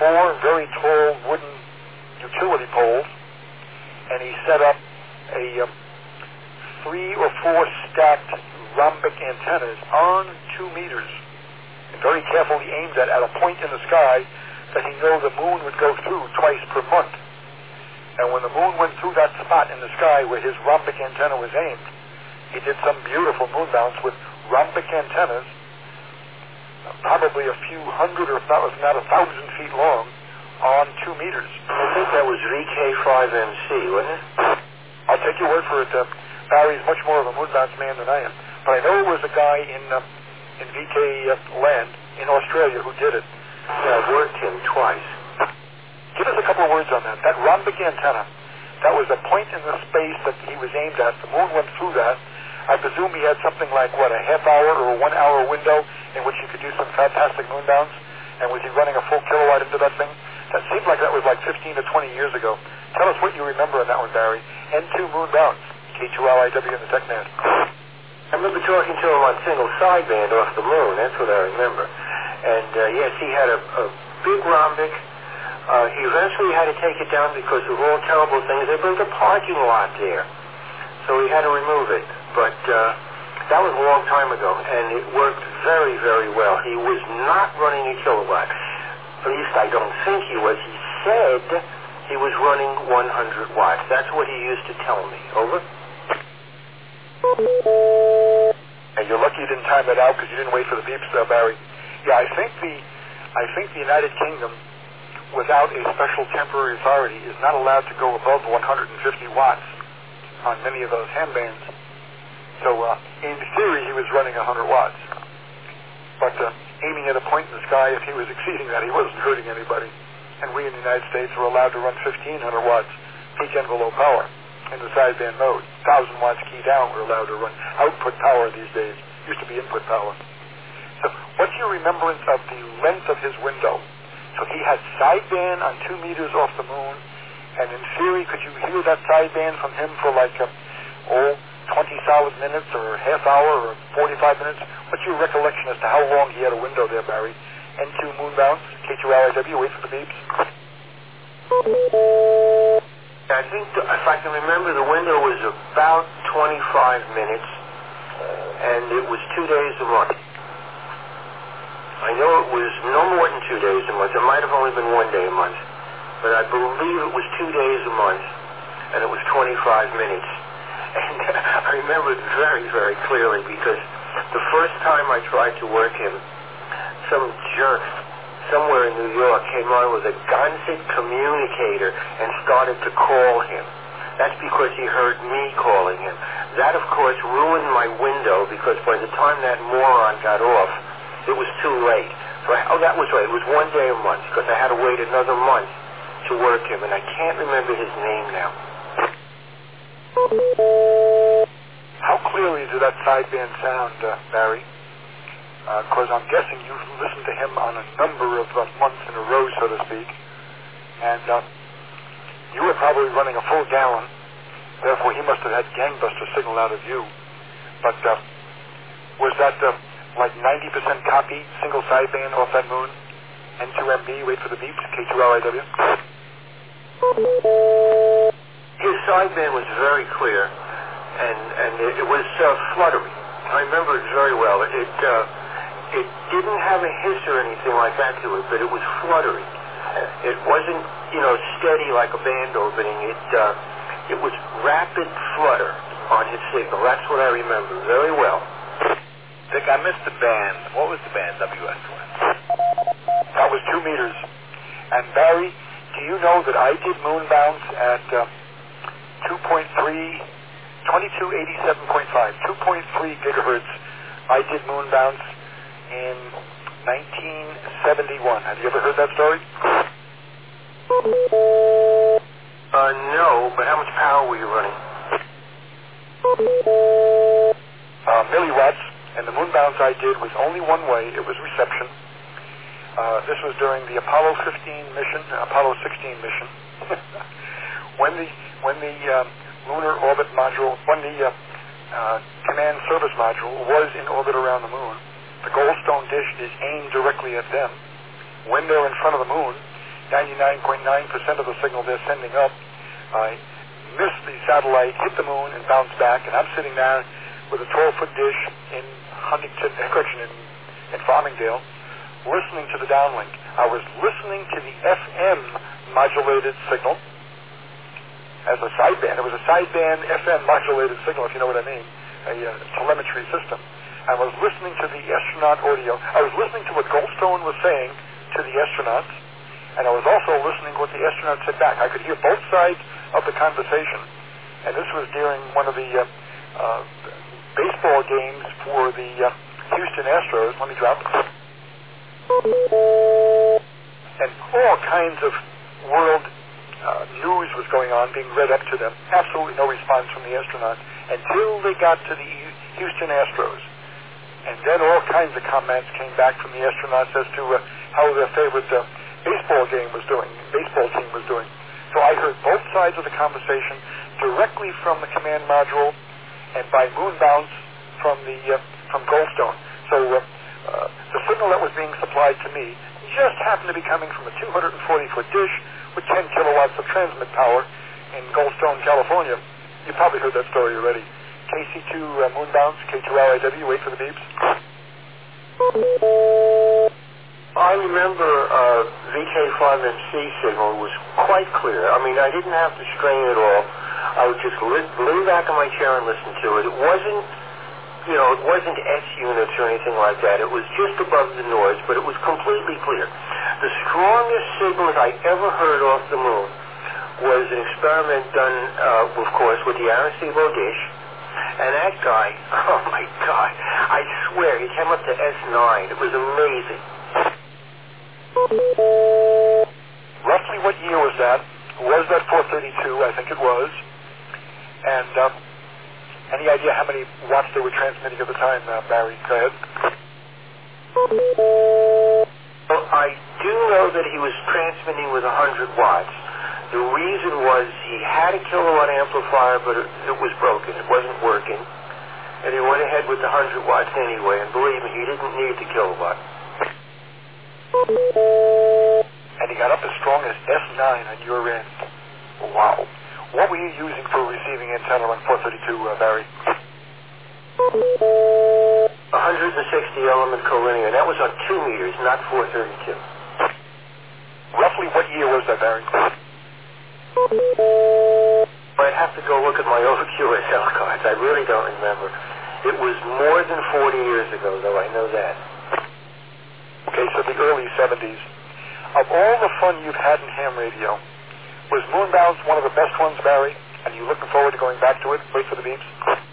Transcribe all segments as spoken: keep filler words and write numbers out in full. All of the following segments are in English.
four very tall wooden utility poles, and he set up a um, three or four stacked rhombic antennas on two meters, and very carefully aimed at, at a point in the sky that he knew the moon would go through twice per month. And when the moon went through that spot in the sky where his rhombic antenna was aimed, he did some beautiful moon bounce with rhombic antennas, uh, probably a few hundred or if not, if not a thousand feet long, on two meters. I think that was V K five M C, wasn't it? I'll take your word for it. Uh, Barry's much more of a moon bounce man than I am. But I know it was a guy in uh, in V K uh, land in Australia who did it. Yeah, I've worked him twice. Give us a couple of words on that. That rhombic antenna, that was a point in the space that he was aimed at. The moon went through that. I presume he had something like, what, a half hour or a one hour window in which he could do some fantastic moon bounce? And was he running a full kilowatt into that thing? That seemed like that was like fifteen to twenty years ago. Tell us what you remember on that one, Barry. N two moon bounce, K two L I W in the TechNet. I remember talking to him on single sideband off the moon. That's what I remember. And uh, yes, he had a, a big rhombic. Uh, he eventually had to take it down because of all terrible things. They built a parking lot there, so he had to remove it. But uh, that was a long time ago, and it worked very, very well. He was not running a kilowatt. At least I don't think he was. He said he was running one hundred watts. That's what he used to tell me. Over. And you're lucky you didn't time it out because you didn't wait for the beeps, uh, Barry. Yeah, I think the, I think the United Kingdom, without a special temporary authority, is not allowed to go above one hundred fifty watts on many of those handbands. So, uh, in theory, he was running one hundred watts. But uh, aiming at a point in the sky, if he was exceeding that, he wasn't hurting anybody. And we in the United States were allowed to run fifteen hundred watts peak envelope power in the sideband mode. one thousand watts key down, we're allowed to run output power these days. Used to be input power. So, what's your remembrance of the length of his window? So he had sideband on two meters off the moon, and in theory, could you hear that sideband from him for like, a, oh, twenty solid minutes, or half hour, or forty-five minutes? What's your recollection as to how long he had a window there, Barry? N two moon bounce, K two L I W, wait for the beeps. I think, the, if I can remember, the window was about twenty-five minutes, and it was two days a month. I know it was no more than two days a month. It might have only been one day a month. But I believe it was two days a month, and it was twenty-five minutes. And I remember it very, very clearly because the first time I tried to work him, some jerk somewhere in New York came on with a Gonset communicator and started to call him. That's because he heard me calling him. That, of course, ruined my window because by the time that moron got off, it was too late. So I, oh, that was right. It was one day a month because I had to wait another month to work him, and I can't remember his name now. How clearly did that sideband sound, uh, Barry? Because uh, I'm guessing you've listened to him on a number of uh, months in a row, so to speak, and uh, you were probably running a full gallon. Therefore, he must have had gangbuster signal out of you. But uh, was that uh, like ninety percent copy, single sideband off that moon? N two M B, wait for the beeps, K two L I W. His sideband was very clear, and, and it, it was uh, fluttery. I remember it very well. It uh, it didn't have a hiss or anything like that to it, but it was fluttery. It wasn't, you know, steady like a band opening. It uh, it was rapid flutter on his signal. That's what I remember very well. Dick, I missed the band. What was the band, W S one? That was two meters. And Barry, do you know that I did moon bounce at uh, two point three, twenty-two eighty-seven point five, two point three gigahertz. I did moon bounce in nineteen seventy-one. Have you ever heard that story? Uh, no, but how much power were you running? Uh, milliwatts. And the moon bounce I did was only one way. It was reception. Uh, this was during the Apollo fifteen mission, Apollo sixteen mission. when the when the um, lunar orbit module, when the uh, uh, command service module was in orbit around the moon, the Goldstone dish is aimed directly at them. When they're in front of the moon, ninety-nine point nine percent of the signal they're sending up. I missed the satellite, hit the moon, and bounced back, and I'm sitting there with a twelve-foot dish in Huntington, correction, in, in Farmingdale, listening to the downlink. I was listening to the F M modulated signal as a sideband. It was a sideband F M modulated signal, if you know what I mean, a uh, telemetry system. I was listening to the astronaut audio. I was listening to what Goldstone was saying to the astronauts, and I was also listening to what the astronauts said back. I could hear both sides of the conversation, and this was during one of the uh, uh, baseball games for the uh, Houston Astros. Let me drop it. And all kinds of world uh, news was going on, being read up to them. Absolutely no response from the astronauts until they got to the Houston Astros. And then all kinds of comments came back from the astronauts as to uh, how their favorite uh, baseball game was doing, baseball team was doing. So I heard both sides of the conversation directly from the command module and by moon bounce from the uh, from Goldstone. So uh, uh, the signal that was being supplied to me just happened to be coming from a two hundred forty foot dish with ten kilowatts of transmit power in Goldstone, California. You probably heard that story already. K C two uh, moon bounce, K two L I W, wait for the beeps. I remember uh, V K five M C signal was quite clear. I mean, I didn't have to strain at all. I would just li- lean back in my chair and listen to it. It wasn't, you know, it wasn't S units or anything like that. It was just above the noise, but it was completely clear. The strongest signal I ever heard off the moon was an experiment done, uh, of course, with the Arecibo dish. And that guy, oh my God, I swear, he came up to S nine. It was amazing. Roughly what year was that? Was that four thirty-two? I think it was. And um, any idea how many watts they were transmitting at the time, uh, Barry? Go ahead. Well, I do know that he was transmitting with one hundred watts. The reason was he had a kilowatt amplifier, but it, it was broken. It wasn't working. And he went ahead with the one hundred watts anyway. And believe me, he didn't need the kilowatt. And he got up as strong as S nine on your end. Wow. What were you using for receiving antenna on four thirty-two, uh, Barry? one hundred sixty element collinear. That was on two meters, not four thirty-two. Roughly what year was that, Barry? I'd have to go look at my old Q S L cards. I really don't remember. It was more than forty years ago, though. I know that. Okay, so the early seventies. Of all the fun you've had in ham radio, was Moonbounce one of the best ones, Barry? And you looking forward to going back to it? Wait for the beeps.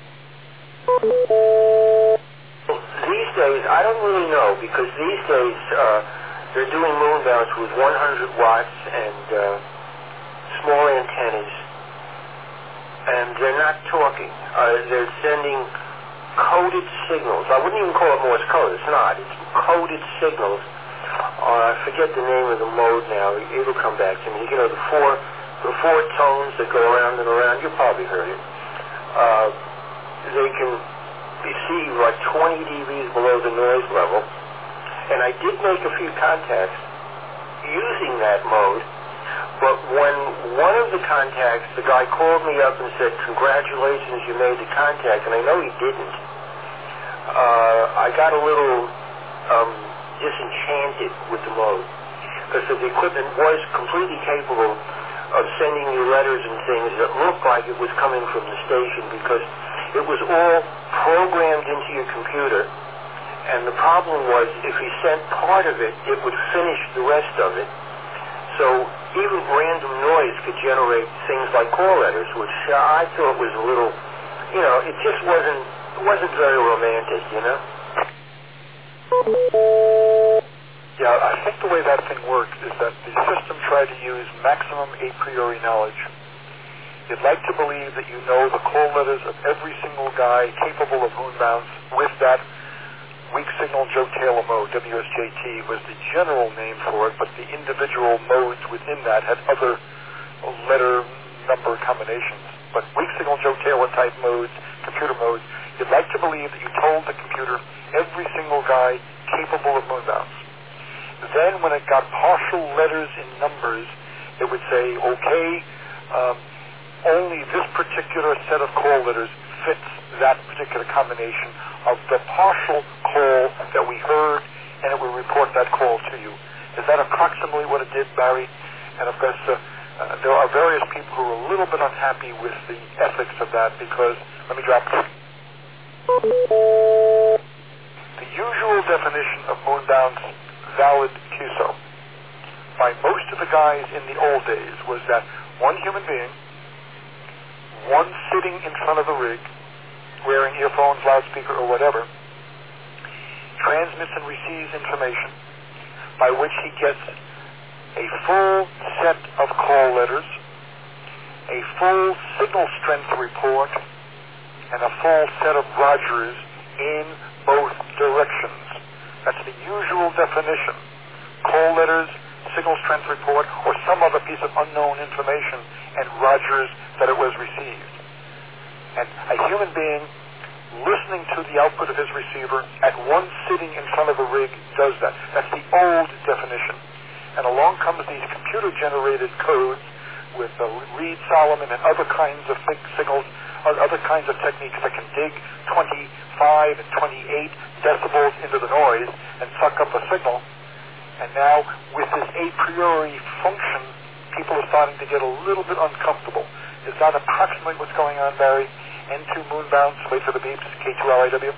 These days, I don't really know, because these days uh, they're doing Moonbounce with one hundred watts and uh, small antennas, and they're not talking. Uh, they're sending coded signals. I wouldn't even call it Morse code. It's not. It's coded signals. Uh, I forget the name of the mode now. It'll come back to me. You know, the four, the four tones that go around and around. You probably heard it. Uh, they can receive like twenty decibels below the noise level. And I did make a few contacts using that mode. But when one of the contacts, the guy called me up and said, "Congratulations, you made the contact," and I know he didn't. Uh, I got a little um, disenchanted with the mode, because the equipment was completely capable of sending you letters and things that looked like it was coming from the station, because it was all programmed into your computer. And the problem was, if you sent part of it, it would finish the rest of it. So even random noise could generate things like call letters, which uh, I thought was a little, you know, it just wasn't, it wasn't very romantic, you know? Yeah, I think the way that thing worked is that the system tried to use maximum a priori knowledge. You'd like to believe that you know the call letters of every single guy capable of Moonbounce with that weak signal Joe Taylor mode. W S J T was the general name for it, but the individual modes within that had other letter number combinations. But weak signal Joe Taylor type modes, computer modes, you'd like to believe that you told the computer every single guy capable of Moonbounce. Then when it got partial letters in numbers, it would say, okay, um, only this particular set of call letters fits that particular combination of the partial call that we heard, and it will report that call to you. Is that approximately what it did, Barry? And of course, uh, uh, there are various people who are a little bit unhappy with the ethics of that because, let me drop it. The usual definition of moonbound's valid Q S O by most of the guys in the old days was that one human being, one sitting in front of the rig, wearing earphones, loudspeaker, or whatever, transmits and receives information by which he gets a full set of call letters, a full signal strength report, and a full set of Rogers in both directions. That's the usual definition. Call letters, signal strength report, or some other piece of unknown information, and Rogers that it was received. And a human being listening to the output of his receiver at one sitting in front of a rig does that. That's the old definition. And along comes these computer-generated codes with uh, Reed-Solomon and other kinds of big signals, other kinds of techniques that can dig twenty-five and twenty-eight decibels into the noise and suck up a signal. And now, with this a priori function, people are starting to get a little bit uncomfortable. Is that approximately what's going on, Barry? N two moonbounds, wait for the beeps, K two L I W?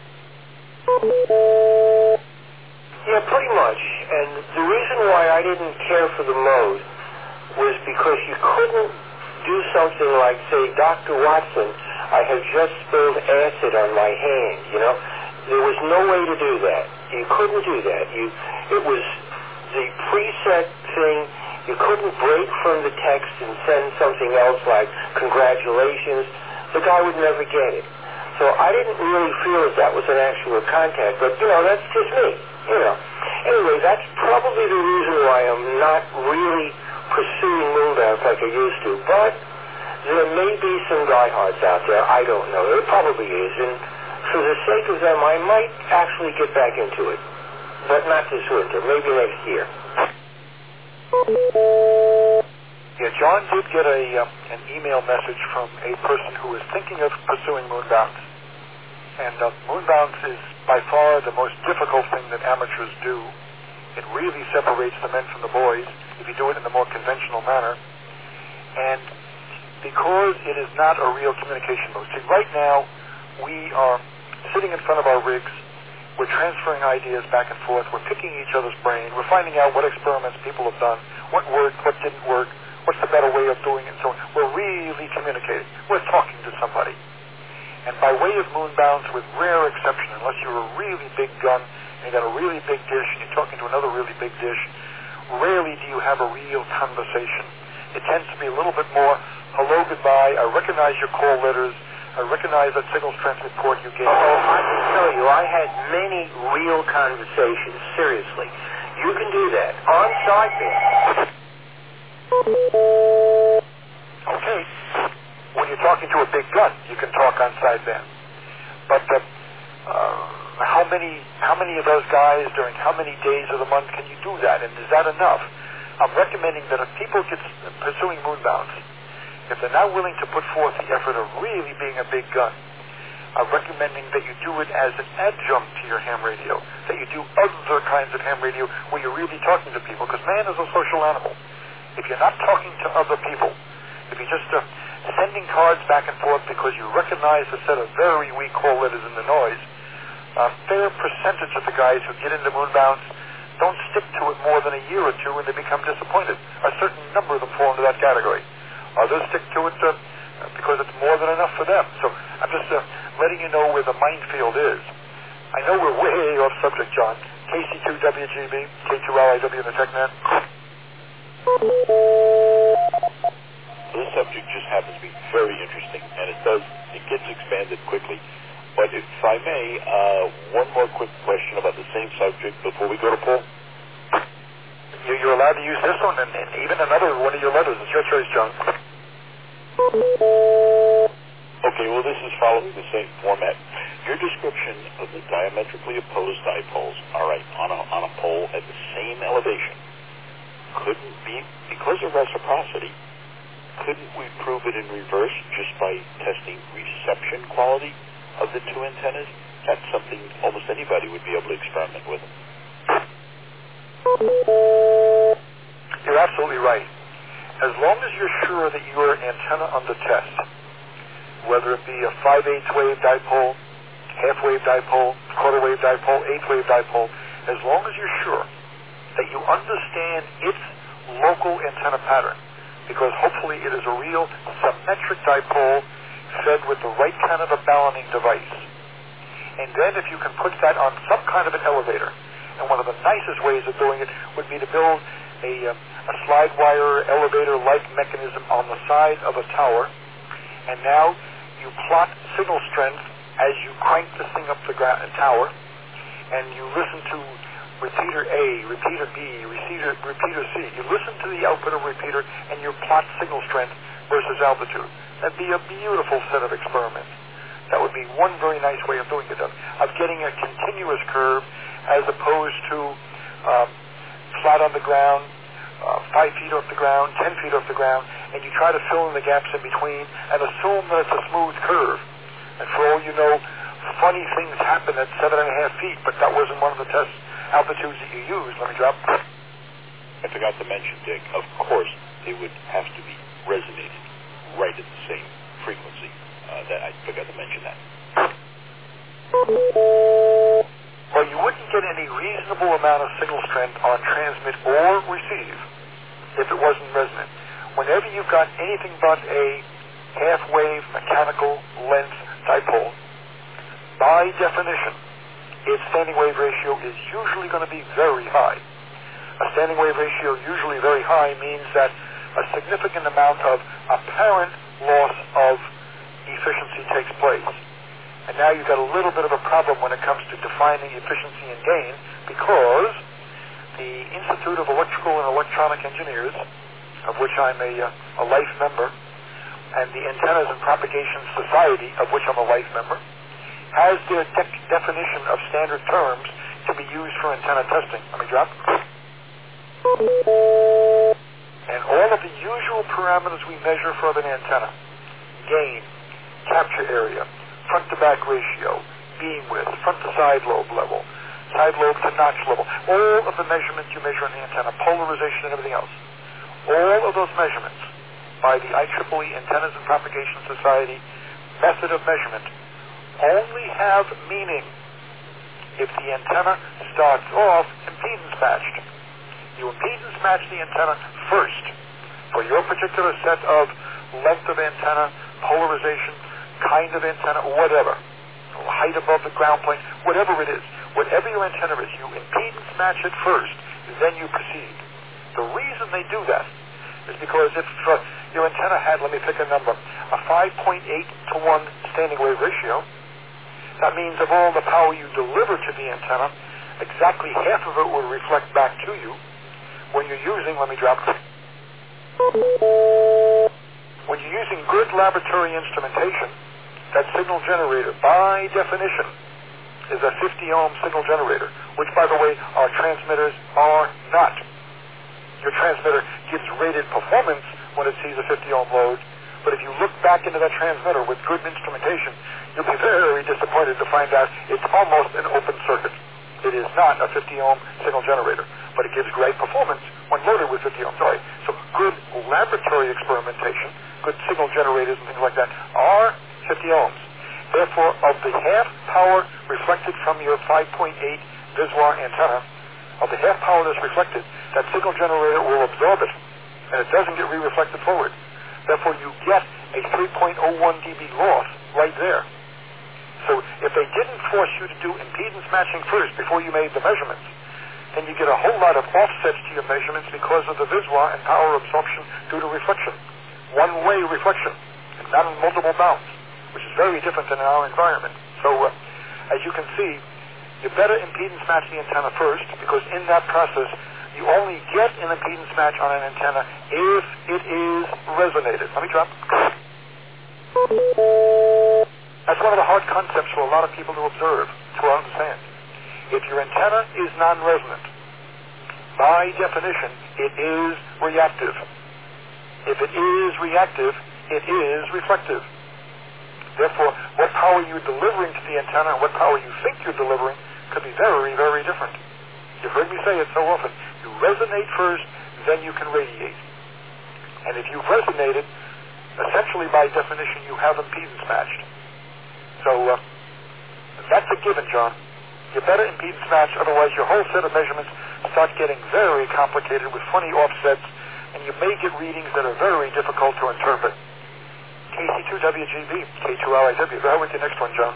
Yeah, pretty much. And the reason why I didn't care for the mode was because you couldn't do something like, say, Doctor Watson, I have just spilled acid on my hand, you know? There was no way to do that. You couldn't do that. You, it was the preset thing. You couldn't break from the text and send something else like, congratulations. The guy would never get it. So I didn't really feel that that was an actual contact, but, you know, that's just me, you know. Anyway, that's probably the reason why I'm not really pursuing moonbounds like I used to, but there may be some diehards out there. I don't know. There probably is, and for the sake of them, I might actually get back into it, but not this winter, maybe next year. Yeah, John did get a um, an email message from a person who is thinking of pursuing moonbounds. And uh, moonbounds is by far the most difficult thing that amateurs do. It really separates the men from the boys if you do it in the more conventional manner. And because it is not a real communication mode. See, right now, we are sitting in front of our rigs. We're transferring ideas back and forth. We're picking each other's brain. We're finding out what experiments people have done, what worked, what didn't work, what's the better way of doing it, and so on. We're really communicating. We're talking to somebody. And by way of moonbounds, with rare exception, unless you're a really big gun and you got a really big dish and you're talking to another really big dish, rarely do you have a real conversation. It tends to be a little bit more, hello, goodbye, I recognize your call letters, I recognize that signal strength report you gave. Oh, I can tell you, I had many real conversations, seriously. You can do that on sideband. Okay. When you're talking to a big gun, you can talk on sideband. But uh, uh, how many how many of those guys during how many days of the month can you do that? And is that enough? I'm recommending that if people get pursuing moonbounds, if they're not willing to put forth the effort of really being a big gun, I'm recommending that you do it as an adjunct to your ham radio, that you do other kinds of ham radio where you're really talking to people, because man is a social animal. If you're not talking to other people, if you're just uh, sending cards back and forth because you recognize a set of very weak call letters in the noise, a fair percentage of the guys who get into moonbounds don't stick to it more than a year or two and they become disappointed. A certain number of them fall into that category. Others stick to it uh, because it's more than enough for them. So I'm just uh, letting you know where the minefield is. I know we're way off subject, John. K C two W G B, K two L I W in the TechNet. This subject just happens to be very interesting, and it does, it gets expanded quickly. But if I may, uh, one more quick question about the same subject before we go to Paul. You, you're allowed to use this one and, and even another one of your letters. It's your choice, John. Okay, well, this is following the same format. your description of the diametrically opposed dipoles, all right, on a, on a pole at the same elevation, couldn't be, because of reciprocity, couldn't we prove it in reverse just by testing reception quality of the two antennas? That's something almost anybody would be able to experiment with. You're absolutely right. As long as you're sure that your antenna under test, whether it be a five-eighths wave dipole, half-wave dipole, quarter-wave dipole, eighth-wave dipole, as long as you're sure that you understand its local antenna pattern, because hopefully it is a real symmetric dipole fed with the right kind of a balloting device. And then if you can put that on some kind of an elevator, and one of the nicest ways of doing it would be to build a, um, a slide wire elevator-like mechanism on the side of a tower, and now you plot signal strength as you crank the thing up the gra- tower, and you listen to repeater A, repeater B, repeater, repeater C. You listen to the output of repeater, and you plot signal strength versus altitude. That'd be a beautiful set of experiments. That would be one very nice way of doing it, of, of getting a continuous curve as opposed to um, flat on the ground, uh, five feet off the ground, ten feet off the ground, and you try to fill in the gaps in between and assume that it's a smooth curve. And for all you know, funny things happen at seven and a half feet, but that wasn't one of the test altitudes that you used. Let me drop. I forgot to mention, Dick, of course, they would have to be resonated right at the same frequency. Uh, that I forgot to mention that. Well, you wouldn't get any reasonable amount of signal strength on transmit or receive if it wasn't resonant. Whenever you've got anything but a half-wave mechanical length dipole, by definition, its standing wave ratio is usually going to be very high. A standing wave ratio usually very high means that a significant amount of apparent loss of efficiency takes place. And now you've got a little bit of a problem when it comes to defining efficiency and gain, because the Institute of Electrical and Electronic Engineers, of which I'm a, uh, a life member, and the Antennas and Propagation Society, of which I'm a life member, has their de- definition of standard terms to be used for antenna testing. Let me drop. And all of the usual parameters we measure for an antenna, gain, capture area, front to back ratio, beam width, front to side lobe level, side lobe to notch level, all of the measurements you measure on the antenna, polarization and everything else, all of those measurements by the I triple E Antennas and Propagation Society method of measurement only have meaning if the antenna starts off impedance matched. You impedance match the antenna first for your particular set of length of antenna, polarization, kind of antenna, whatever, height above the ground plane, whatever it is, whatever your antenna is, you impedance match it first, then you proceed. The reason they do that is because if uh, your antenna had, let me pick a number, a five point eight to one standing wave ratio, that means of all the power you deliver to the antenna, exactly half of it will reflect back to you when you're using, let me drop it, when you're using good laboratory instrumentation, that signal generator, by definition, is a fifty ohm signal generator, which, by the way, our transmitters are not. Your transmitter gives rated performance when it sees a fifty ohm load, but if you look back into that transmitter with good instrumentation, you'll be very disappointed to find out it's almost an open circuit. It is not a fifty ohm signal generator, but it gives great performance when loaded with fifty ohms. Sorry. So good laboratory experimentation, good signal generators and things like that are fifty ohms. Therefore, of the half power reflected from your five point eight Viswar antenna, of the half power that's reflected, that signal generator will absorb it, and it doesn't get re-reflected forward. Therefore, you get a three point oh one dB loss right there. So if they didn't force you to do impedance matching first before you made the measurements, then you get a whole lot of offsets to your measurements because of the Viswar and power absorption due to reflection. One-way reflection, and not in multiple bounds, which is very different than in our environment. So uh, as you can see, you better impedance match the antenna first, because in that process, you only get an impedance match on an antenna if it is resonated. Let me drop. That's one of the hard concepts for a lot of people to observe, to understand. If your antenna is non-resonant, by definition, it is reactive. If it is reactive, it is reflective. Therefore, what power you're delivering to the antenna and what power you think you're delivering could be very, very different. You've heard me say it so often. You resonate first, then you can radiate. And if you've resonated, essentially by definition, you have impedance matched. So uh, that's a given, John. You better impedance match, otherwise your whole set of measurements start getting very complicated with funny offsets, and you may get readings that are very difficult to interpret. K C two W G B, K two L I W. Go ahead with your next one, John.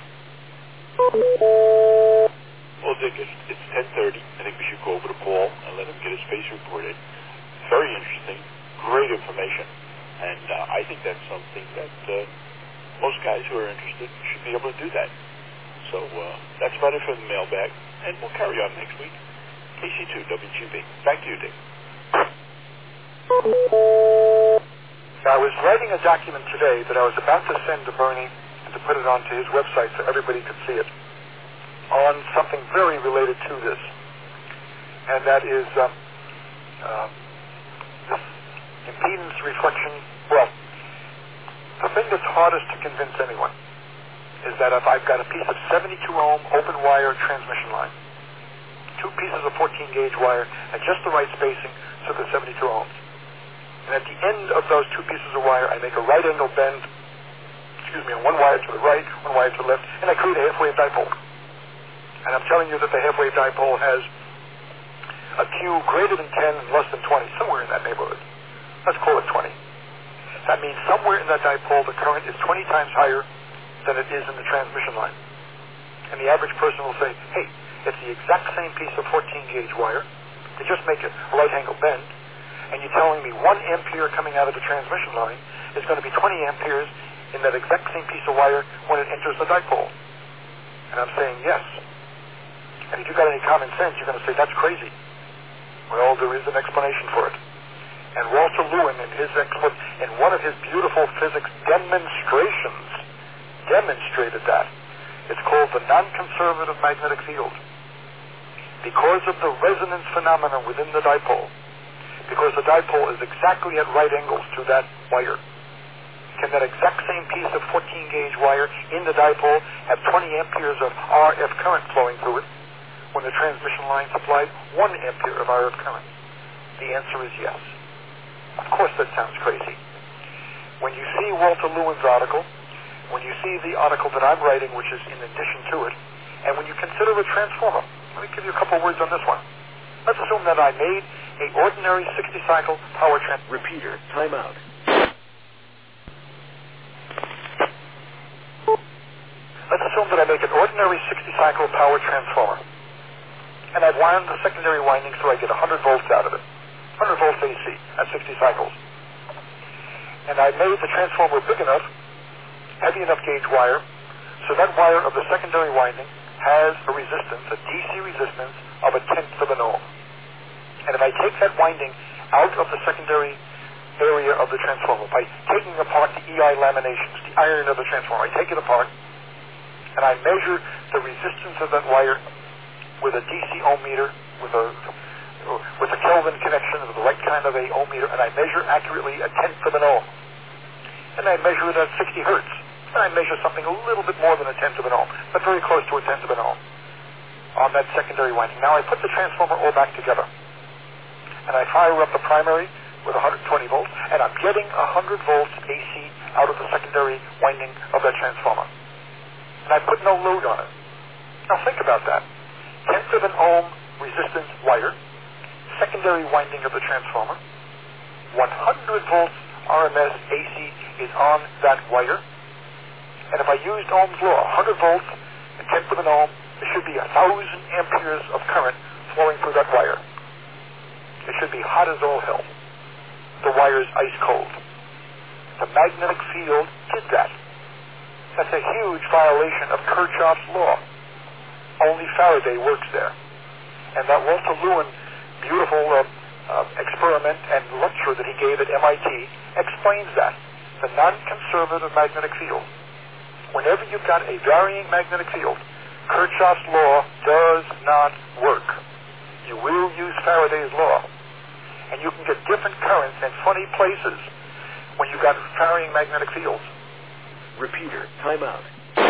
Well, Dick, it's, it's ten thirty. I think we should go over to Paul and let him get his space report in. Very interesting, great information, and uh, I think that's something that uh, most guys who are interested should be able to do that. So uh, that's about it for the mailbag, and we'll carry on next week. K C two W G B. Back to you, Dick. I was writing a document today that I was about to send to Bernie and to put it onto his website so everybody could see it on something very related to this. And that is um, uh, this impedance reflection. Well, the thing that's hardest to convince anyone is that if I've got a piece of seventy-two ohm open wire transmission line, two pieces of fourteen gauge wire at just the right spacing so they're seventy-two ohms. And at the end of those two pieces of wire, I make a right angle bend, excuse me, on one wire to the right, one wire to the left, and I create a half-wave dipole. And I'm telling you that the half-wave dipole has a Q greater than ten and less than twenty, somewhere in that neighborhood. Let's call it twenty. That means somewhere in that dipole, the current is twenty times higher than it is in the transmission line. And the average person will say, hey, it's the exact same piece of fourteen gauge wire. They just make a right angle bend. And you're telling me one ampere coming out of the transmission line is going to be twenty amperes in that exact same piece of wire when it enters the dipole. And I'm saying yes. And if you've got any common sense, you're going to say, that's crazy. Well, there is an explanation for it. And Walter Lewin, in his expl- in one of his beautiful physics demonstrations, demonstrated that. It's called the non-conservative magnetic field. Because of the resonance phenomena within the dipole, because the dipole is exactly at right angles to that wire, can that exact same piece of fourteen gauge wire in the dipole have twenty amperes of R F current flowing through it when the transmission line supplied one ampere of R F current? The answer is yes. Of course that sounds crazy. When you see Walter Lewin's article, when you see the article that I'm writing, which is in addition to it, and when you consider a transformer, let me give you a couple words on this one. Let's assume that I made a ordinary sixty cycle power transformer. Repeater, timeout. Let's assume that I make an ordinary sixty cycle power transformer. And I've wound the secondary winding so I get one hundred volts out of it. one hundred volts A C at sixty cycles. And I made the transformer big enough, heavy enough gauge wire, so that wire of the secondary winding has a resistance, a D C resistance, of a tenth of an ohm. And if I take that winding out of the secondary area of the transformer by taking apart the E I laminations, the iron of the transformer, I take it apart and I measure the resistance of that wire with a D C ohm meter, with a with a Kelvin connection, with the right kind of a ohm meter, and I measure accurately a tenth of an ohm. And I measure it at sixty hertz. And I measure something a little bit more than a tenth of an ohm, but very close to a tenth of an ohm on that secondary winding. Now I put the transformer all back together. And I fire up the primary with one hundred twenty volts, and I'm getting one hundred volts A C out of the secondary winding of that transformer. And I put no load on it. Now think about that. Tenth of an ohm resistance wire, secondary winding of the transformer, one hundred volts R M S A C is on that wire. And if I used Ohm's law, one hundred volts, a tenth of an ohm, there should be one thousand amperes of current flowing through that wire. It should be hot as all hell. The wire's ice cold. The magnetic field did that. That's a huge violation of Kirchhoff's law. Only Faraday works there. And that Walter Lewin beautiful uh, uh, experiment and lecture that he gave at M I T explains that. The non-conservative magnetic field. whenever you've got a varying magnetic field, Kirchhoff's law does not work. You will use Faraday's law. And you can get different currents in funny places when you've got varying magnetic fields. Repeater, timeout.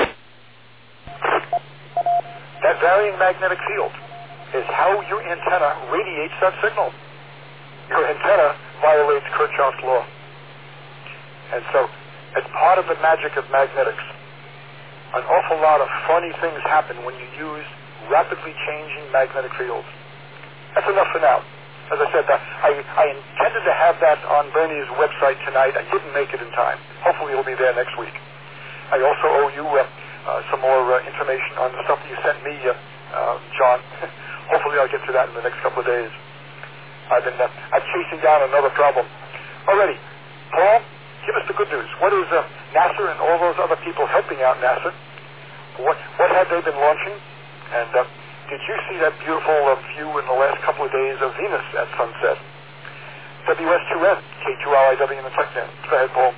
That varying magnetic field is how your antenna radiates that signal. Your antenna violates Kirchhoff's law. And so, as part of the magic of magnetics, an awful lot of funny things happen when you use rapidly changing magnetic fields. That's enough for now. As I said, I, I intended to have that on Bernie's website tonight. I didn't make it in time. Hopefully it'll be there next week. I also owe you uh, uh, some more uh, information on the stuff that you sent me, uh, uh, John. Hopefully I'll get to that in the next couple of days. I've been uh, I'm chasing down another problem. Alrighty. Paul, give us the good news. What is uh, NASA and all those other people helping out NASA? What, what have they been launching? And uh, did you see that beautiful uh, view in the last couple of days of Venus at sunset? W S two N, K two R I W in the TechNet. Go ahead, Paul.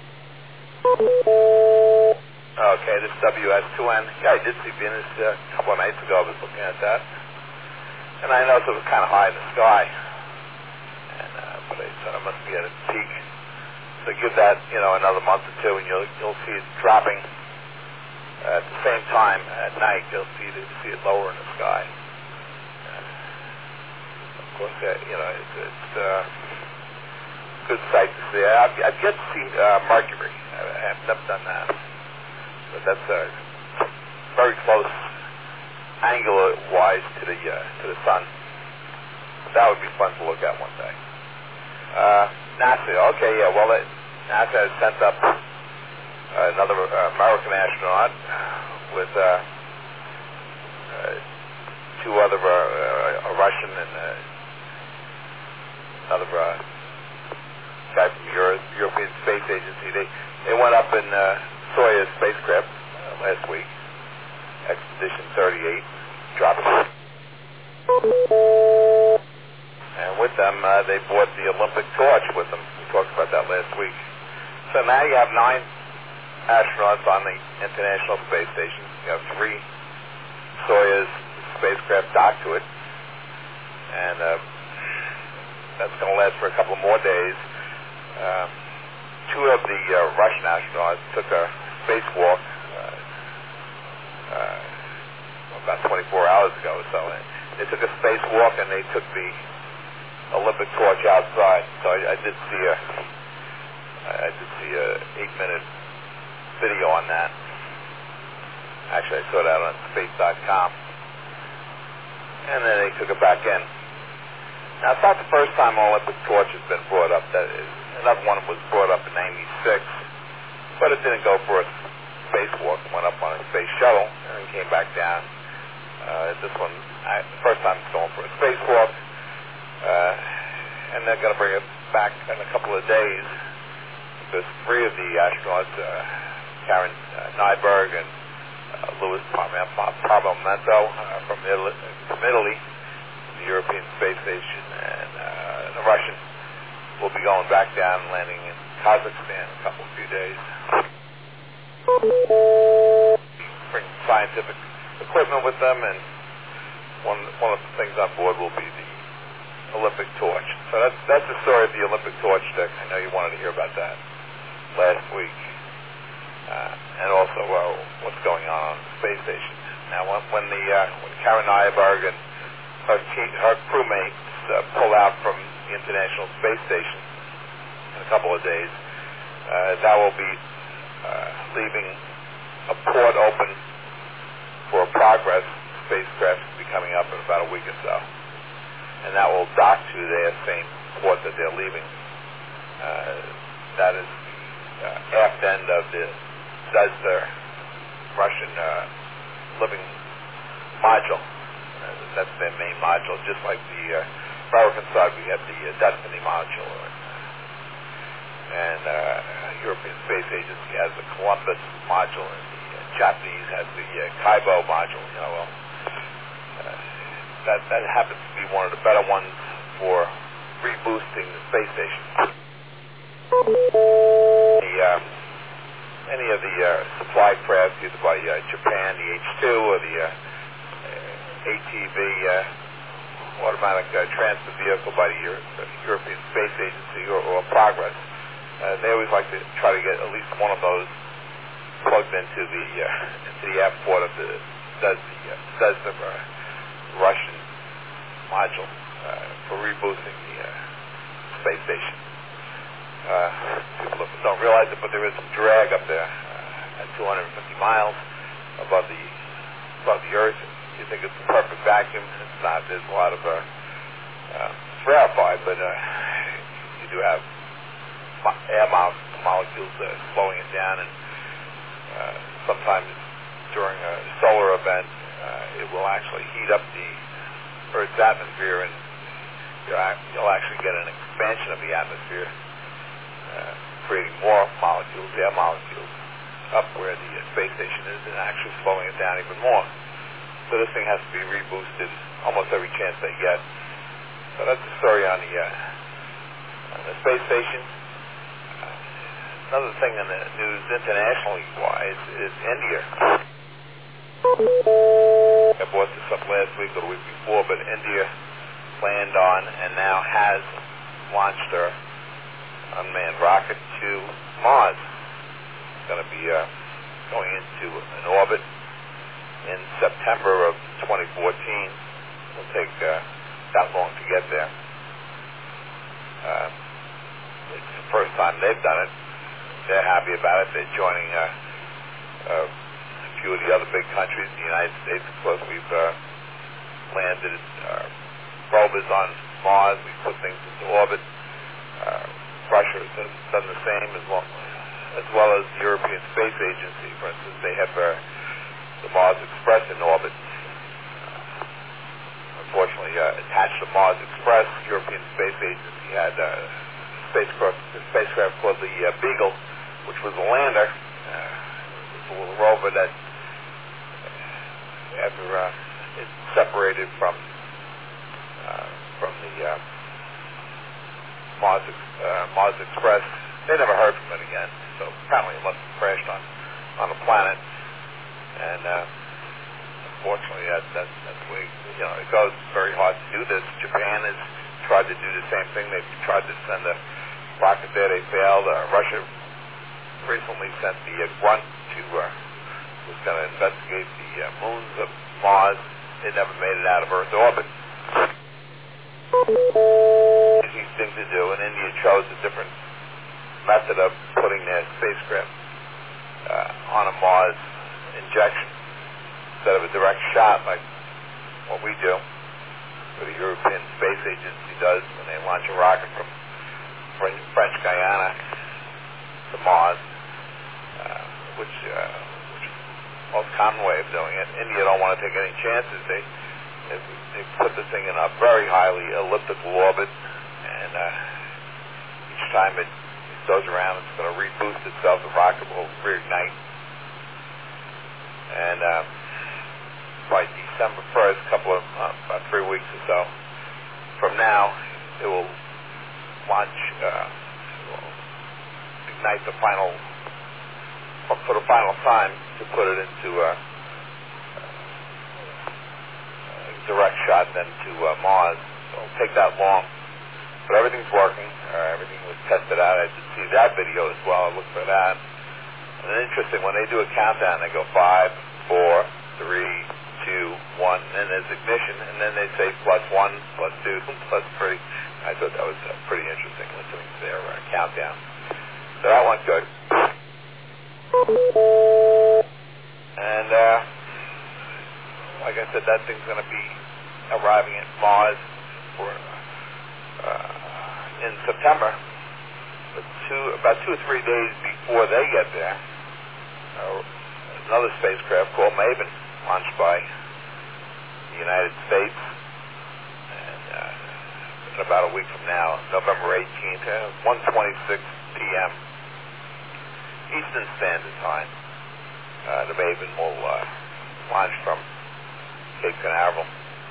Okay, this is W S two N. Yeah, I did see Venus uh, a couple of nights ago. I was looking at that. And I noticed it was kind of high in the sky. And, uh, but I said it must be at its peak. So give that, you know, another month or two, and you'll, you'll see it dropping. Uh, at the same time, at night, you'll see it, see it lower in the sky. Uh, of course, uh, you know, it's, it's uh, a good sight to see. I've, I've yet to see uh, Mercury. I, I've never done that. But that's uh, very close, angular-wise, to the uh, to the sun. That would be fun to look at one day. Uh, NASA, okay, yeah, well, it, NASA has sent up another uh, American astronaut with uh, uh, two other, uh, a Russian and uh, another uh, guy from Euro- European Space Agency. They they went up in uh, Soyuz spacecraft uh, last week, Expedition thirty-eight, dropped it. And with them, uh, they brought the Olympic torch with them. We talked about that last week. So now you have nine astronauts on the International Space Station. You have three Soyuz spacecraft docked to it. And uh, that's going to last for a couple more days. Uh, two of the uh, Russian astronauts took a spacewalk uh, uh, about twenty-four hours ago or so. And they took a spacewalk and they took the Olympic torch outside. So I, I did see a I did see a eight minute video on that. Actually, I saw that on space dot com. And then they took it back in. Now, it's not the first time an Olympic torch has been brought up. That is, another one was brought up in ninety-six, but it didn't go for a spacewalk. It went up on a space shuttle and then came back down. Uh, this one, I, the first time it's going for a spacewalk, uh, and they're going to bring it back in a couple of days because three of the astronauts, uh, Karen uh, Nyberg and uh, Louis Parmamento uh, from Italy, from Italy, the European Space Station, and uh, the Russian will be going back down and landing in Kazakhstan in a couple of few days. Bring scientific equipment with them, and one one of the things on board will be the Olympic torch. So that's that's the story of the Olympic torch, Dick. I know you wanted to hear about that last week, uh, and also uh, what's going on on the space station. Now, when, when the uh, when Karen Nyberg and her team, her crewmates uh, pull out from the International Space Station in a couple of days, uh, that will be uh, leaving a port open for a Progress spacecraft to be coming up in about a week or so. And that will dock to their same port that they're leaving. Uh, that is the uh, aft end of the Zvezda Russian uh, living module. Uh, that's their main module, just like the uh, American side, we have the uh, Destiny module. And uh, European Space Agency has the Columbus module, and the uh, Japanese has the uh, Kaibo module. You know, well, uh, that that happens to be one of the better ones for reboosting the space station. The uh, any of the uh, supply craft, either by uh, Japan, the H two, or the uh, A T V, uh, automatic uh, transport vehicle by the Euro- uh, European Space Agency, or, or Progress. Uh, they always like to try to get at least one of those plugged into the uh, into the airport of the does the uh, does the uh, Russian module uh, for reboosting the uh, space station. Uh, people don't realize it, but there is some drag up there uh, at two hundred fifty miles above the above the Earth. You think it's a perfect vacuum? It's not. There's a lot of uh, uh, it's rarefied, but uh, you do have air mo- molecules uh, slowing it down, and uh, sometimes during a solar event, uh, it will actually heat up the Earth's atmosphere, and you'll, act- you'll actually get an expansion of the atmosphere, uh, creating more molecules, air molecules, up where the uh, space station is, and actually slowing it down even more. So this thing has to be reboosted almost every chance they get. So that's the story on the uh, on the space station. Another thing in the news, internationally wise, is India. I brought this up last week or the week before, but India planned on and now has launched their unmanned rocket to Mars. It's going to be uh, going into an orbit in September of twenty fourteen. It'll take uh, that long to get there. Uh, it's the first time they've done it. They're happy about it. They're joining uh, uh, a few of the other big countries. The United States, of course, we've uh, landed uh, rovers on Mars. We put things into orbit. Uh, Russia has done, done the same, as well, as well as the European Space Agency. For instance, they have uh, the Mars Express in orbit. Uh, unfortunately, uh, attached to Mars Express, the European Space Agency had uh, spacecraft, a spacecraft called the uh, Beagle, which was a lander. Uh, it was a little rover that, uh, after uh, it separated from uh, from the uh, Mars, uh, Mars Express, they never heard from it again. So apparently it must have crashed on, on a planet. And uh, unfortunately, that, that, that's the way you know it goes. It's very hard to do this. Japan has tried to do the same thing. They've tried to send a rocket there. They failed. Uh, Russia recently sent the uh, Grunt to uh, was going to investigate the uh, moons of Mars. It never made it out of Earth orbit. Easy thing to do, and India chose a different method of putting their spacecraft uh, on a Mars injection instead of a direct shot like what we do, or the European Space Agency does when they launch a rocket from French Guiana to Mars, uh, which, uh, which is the most common way of doing it. India don't want to take any chances. They they, they put the thing in a very highly elliptical orbit, and uh, each time it, it goes around, it's going to reboost itself. The rocket will reignite, and uh, by December first, a couple of uh, about three weeks or so from now, it will launch, uh, will ignite the final, for the final time to put it into a, a direct shot then to uh, Mars. So it'll take that long, but everything's working. Uh, everything was tested out. I did see that video as well. I looked for that. And it's interesting, when they do a countdown, they go five, four, three, two, one, and then there's ignition, and then they say plus one, plus two, plus three. I thought that was uh, pretty interesting, listening to their uh, countdown. So that went good. And uh, like I said, that thing's going to be arriving at Mars for uh, in September. But two, about two or three days before they get there, uh, another spacecraft called Maven, launched by the United States, and uh, in about a week from now, November eighteenth, uh, one twenty-six p.m. Eastern Standard Time, uh, the Maven will uh, launch from Cape Canaveral,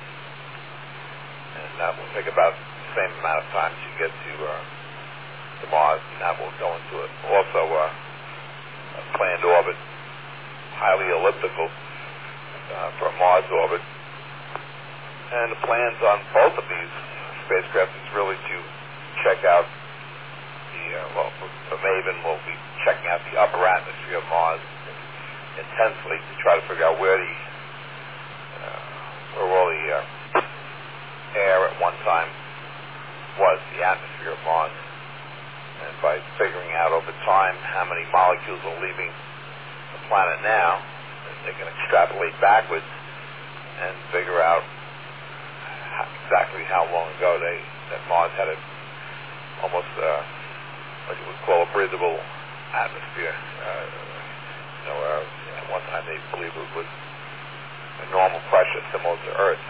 and that will take about the same amount of time to get to uh, to Mars, and that will go into it. Also, uh, planned orbit, highly elliptical uh, for a Mars orbit. And the plans on both of these spacecraft is really to check out the, uh, well, for, for Maven, we'll be checking out the upper atmosphere of Mars intensely to try to figure out where the, uh, where all the uh, air at one time was, the atmosphere of Mars. And by figuring out over time how many molecules are leaving the planet now, they can extrapolate backwards and figure out how, exactly how long ago they that Mars had a almost uh, what you would call a breathable atmosphere. Uh, you know, uh, at one time they believed it was a normal pressure similar to Earth.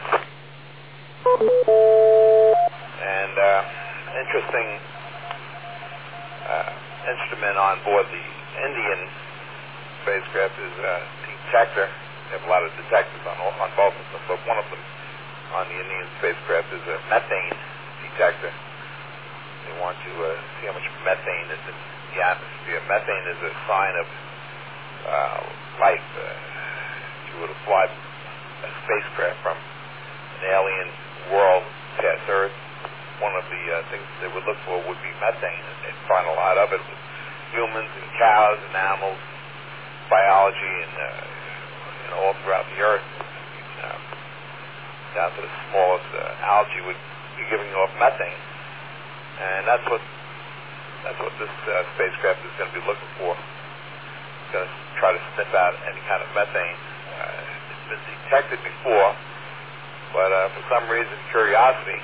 And uh, interesting uh, instrument on board the Indian spacecraft is a detector. They have a lot of detectors on all, on both of them, but one of them on the Indian spacecraft is a methane detector. They want to uh, see how much methane is in the atmosphere. Methane is a sign of uh, life. Uh, if you were to fly a spacecraft from an alien world past Earth, one of the uh, things they would look for would be methane, and they'd find a lot of it with humans and cows and animals, biology, and uh, you know, all throughout the Earth, uh, down to the smallest uh, algae would be giving off methane, and that's what that's what this uh, spacecraft is going to be looking for. It's going to try to sniff out any kind of methane. Uh, it's been detected before, but uh, for some reason, Curiosity,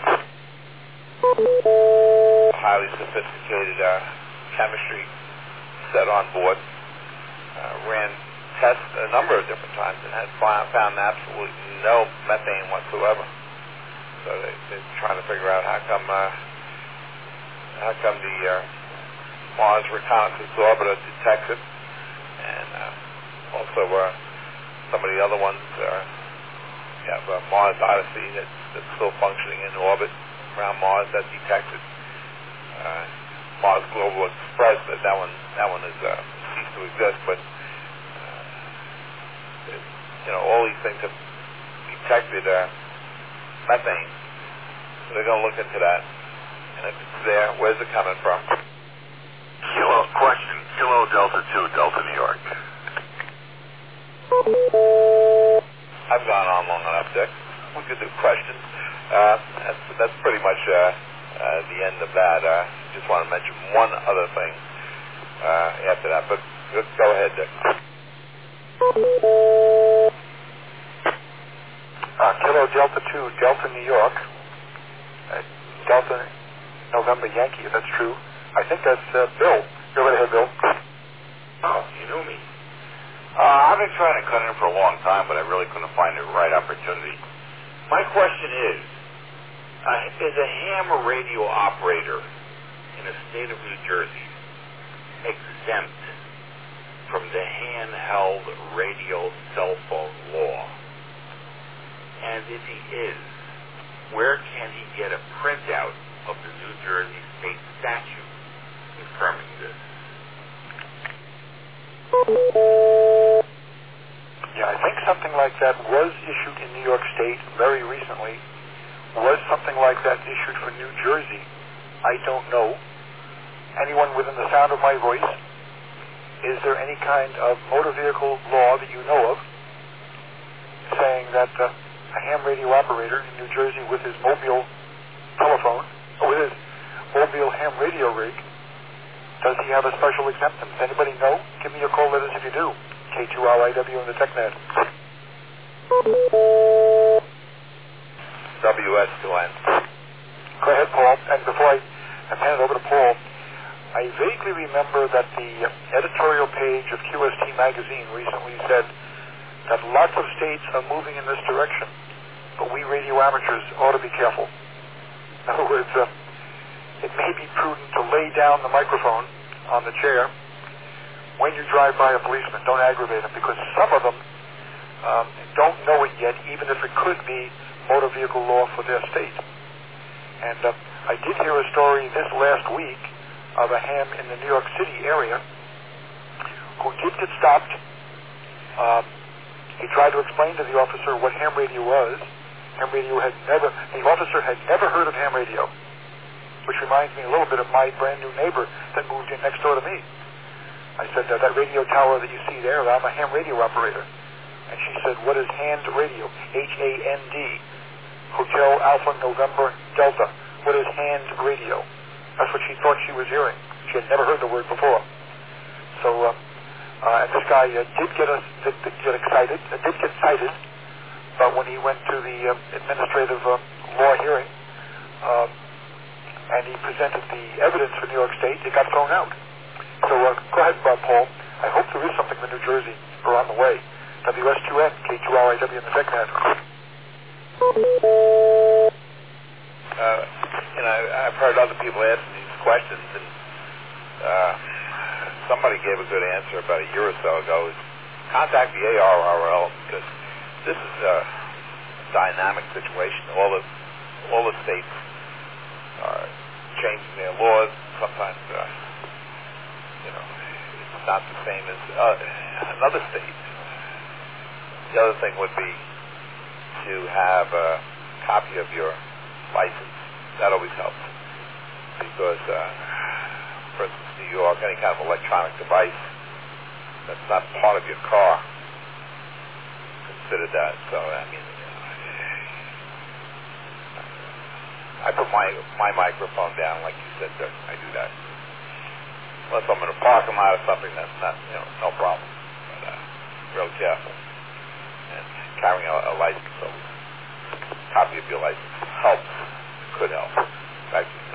highly sophisticated uh, chemistry set on board, uh, ran tests a number of different times and had found absolutely no methane whatsoever. So they, they're trying to figure out how come uh, how come the uh, Mars Reconnaissance Orbiter detects it, and uh, also uh, some of the other ones. Uh, you have uh, Mars Odyssey that's, that's still functioning in orbit around Mars that detects it. Uh, Mars Global Express, that that one that one has uh, ceased to exist, but you know, all these things have detected uh, methane. So they're going to look into that. And if it's there, where's it coming from? Kilo, question, Kilo Delta two, Delta New York. I've gone on long enough, Dick. We could do questions. Uh, that's, that's pretty much uh, uh, the end of that. Uh, just want to mention one other thing uh, after that. But go ahead, Dick. Uh, Kilo Delta two, Delta New York. Uh, Delta November Yankee, if that's true. I think that's uh, Bill. Go right ahead, Bill. Oh, you knew me. Uh, I've been trying to cut in for a long time, but I really couldn't find the right opportunity. My question is, uh, is a ham radio operator in the state of New Jersey exempt from the handheld radio cell phone law? And if he is, where can he get a printout of the New Jersey state statute confirming this? Yeah, I think something like that was issued in New York State very recently. Was something like that issued for New Jersey? I don't know. Anyone within the sound of my voice? Is there any kind of motor vehicle law that you know of saying that uh, a ham radio operator in New Jersey with his mobile telephone, or with his mobile ham radio rig, does he have a special exemption? Does anybody know? Give me a call, let us if you do. K two R I W in the TechNet. W S two N. Go ahead, Paul. And before I, I hand it over to Paul, I vaguely remember that the editorial page of Q S T magazine recently said that lots of states are moving in this direction, but we radio amateurs ought to be careful. In other words, uh, it may be prudent to lay down the microphone on the chair when you drive by a policeman. Don't aggravate them, because some of them um, don't know it yet, even if it could be motor vehicle law for their state. And uh, I did hear a story this last week of a ham in the New York City area who did get stopped. Um, he tried to explain to the officer what ham radio was. Ham radio had never, the officer had never heard of ham radio, which reminds me a little bit of my brand new neighbor that moved in next door to me. I said, uh, that radio tower that you see there, I'm a ham radio operator. And she said, what is hand radio? H A N D. Hotel Alpha November Delta. What is hand radio? That's what she thought she was hearing. She had never heard the word before. So, uh, uh, and this guy uh, did get us, did, did get excited, uh, did get cited, but when he went to the uh, administrative uh, law hearing, uh, and he presented the evidence for New York State, it got thrown out. So uh, go ahead, Bob Paul. I hope there is something for New Jersey or on the way. W S two N, K two R I W in the TechNet. Uh, you know, I've heard other people asking these questions, and uh, somebody gave a good answer about a year or so ago. Is contact the A R R L, because this is a dynamic situation. All the all the states are changing their laws. Sometimes, uh, you know, it's not the same as uh, another state. The other thing would be to have a copy of your license. That always helps, because, uh, for instance, New York, any kind of electronic device that's not part of your car, consider that. So, I mean, I put my my microphone down, like you said, Doug. I do that. Unless I'm in a parking lot or something, that's not, you know, no problem. But, uh, real careful. And carrying a, a license, so a copy of your license helps, could help. Back to you.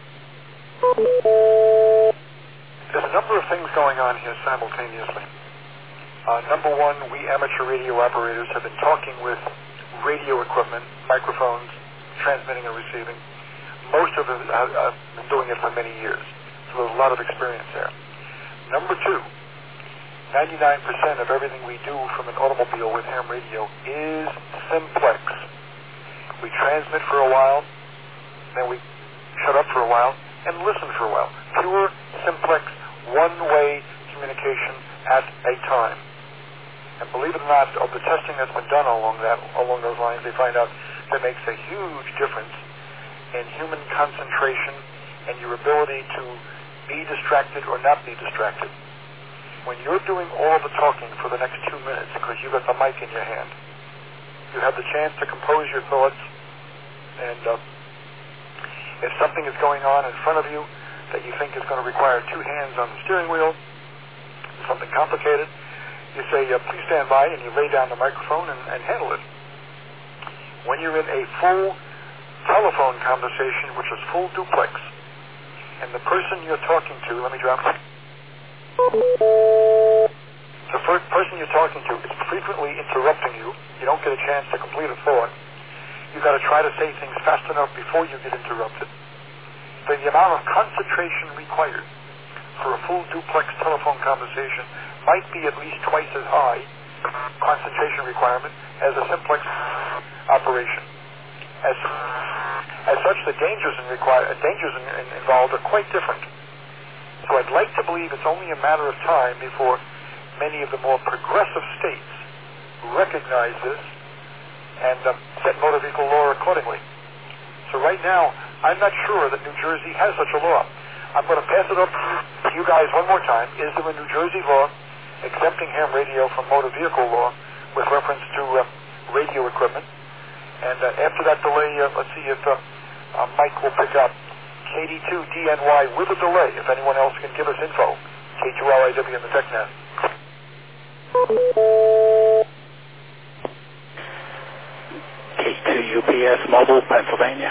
There's a number of things going on here simultaneously. Uh, number one, we amateur radio operators have been talking with radio equipment, microphones, transmitting and receiving. Most of us have, have been doing it for many years, so there's a lot of experience there. Number two, ninety-nine percent of everything we do from an automobile with ham radio is simplex. We transmit for a while, then we shut up for a while, and listen for a while. Pure, simplex, one-way communication at a time. And believe it or not, of the testing that's been done along that, along those lines, they find out that makes a huge difference in human concentration and your ability to be distracted or not be distracted. When you're doing all the talking for the next two minutes because you've got the mic in your hand, you have the chance to compose your thoughts, and uh, if something is going on in front of you that you think is going to require two hands on the steering wheel, something complicated, you say, uh, please stand by, and you lay down the microphone and, and handle it. When you're in a full telephone conversation, which is full duplex, and the person you're talking to, let me drop the first person you're talking to is frequently interrupting you. You don't get a chance to complete a thought. You've got to try to say things fast enough before you get interrupted. Then the amount of concentration required for a full duplex telephone conversation might be at least twice as high concentration requirement as a simplex operation. As, as such, the dangers, in require, dangers in, in involved are quite different. So I'd like to believe it's only a matter of time before many of the more progressive states recognize this and uh, set motor vehicle law accordingly. So right now, I'm not sure that New Jersey has such a law. I'm going to pass it up to you guys one more time. Is there a New Jersey law exempting ham radio from motor vehicle law with reference to uh, radio equipment? And uh, after that delay, uh, let's see if uh, uh, Mike will pick up K D two D N Y with a delay, if anyone else can give us info. K two R I W in the TechNet. K two U P S Mobile, Pennsylvania.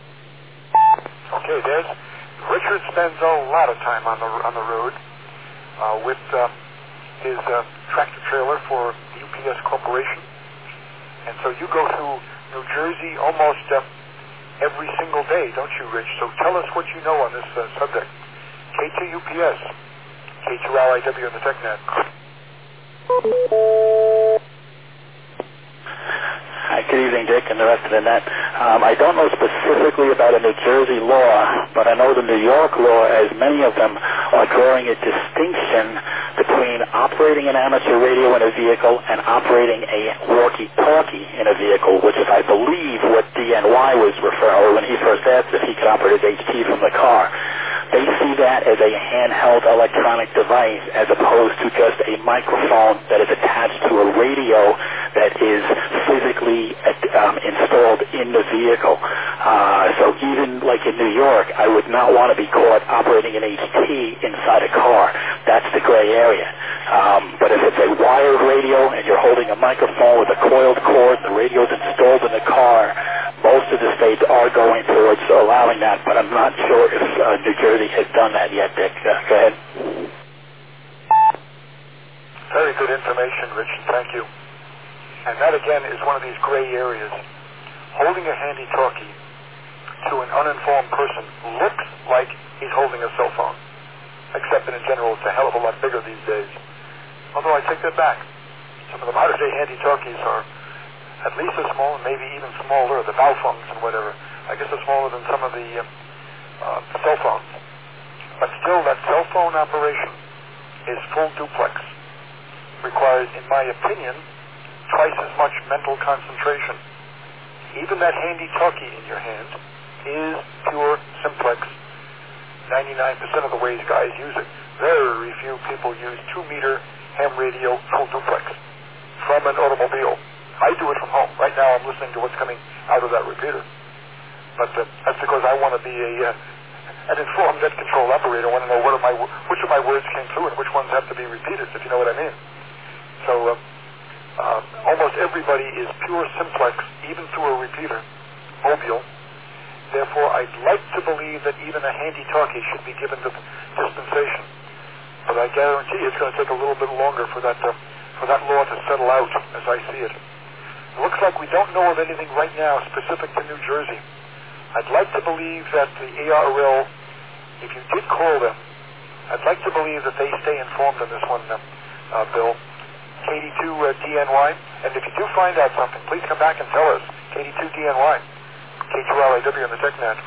Okay, there's Richard spends a lot of time on the on the road uh, with uh, his uh, tractor trailer for the U P S Corporation, and so you go through New Jersey almost uh, every single day, don't you, Rich? So tell us what you know on this uh, subject. K two U P S, K two R I W in the TechNet. Hi, good evening, Dick, and the rest of the net. Um, I don't know specifically about a New Jersey law, but I know the New York law, as many of them are drawing a distinction between operating an amateur radio in a vehicle and operating a walkie-talkie in a vehicle, which is, I believe, what D N Y was referring, when he first asked if he could operate his H T from the car. They see that as a handheld electronic device as opposed to just a microphone that is attached to a radio that is physically um, installed in the vehicle. Uh, so even like in New York, I would not want to be caught operating an H T inside a car. That's the gray area. Um, but if it's a wired radio and you're holding a microphone with a coiled cord and the radio is installed in the car, most of the states are going towards allowing that, but I'm not sure if uh, New Jersey has done that yet, Dick. Uh, go ahead. Very good information, Rich, and thank you. And that, again, is one of these gray areas. Holding a handy-talkie to an uninformed person looks like he's holding a cell phone, except that in general it's a hell of a lot bigger these days. Although I take that back. Some of the modern-day handy-talkies are at least as small and maybe even smaller, the Baofungs and whatever. I guess they're smaller than some of the uh, uh, cell phones. But still, that cell phone operation is full duplex. Requires, in my opinion, twice as much mental concentration. Even that handy-talkie in your hand is pure simplex. ninety-nine percent of the ways guys use it. Very few people use two-meter ham radio full duplex from an automobile. I do it from home. Right now I'm listening to what's coming out of that repeater. But uh, that's because I want to be a uh, an informed net control operator. I want to know what of my, which of my words came through and which ones have to be repeated, if you know what I mean. So uh, uh, almost everybody is pure simplex, even through a repeater, mobile. Therefore, I'd like to believe that even a handy-talkie should be given the dispensation. But I guarantee it's going to take a little bit longer for that uh, for that law to settle out, as I see it. It looks like we don't know of anything right now specific to New Jersey. I'd like to believe that the A R L, if you did call them, I'd like to believe that they stay informed on this one, uh, uh, Bill. K D two uh, D N Y. And if you do find out something, please come back and tell us. K D two D N Y. K two R A W on the TechNet.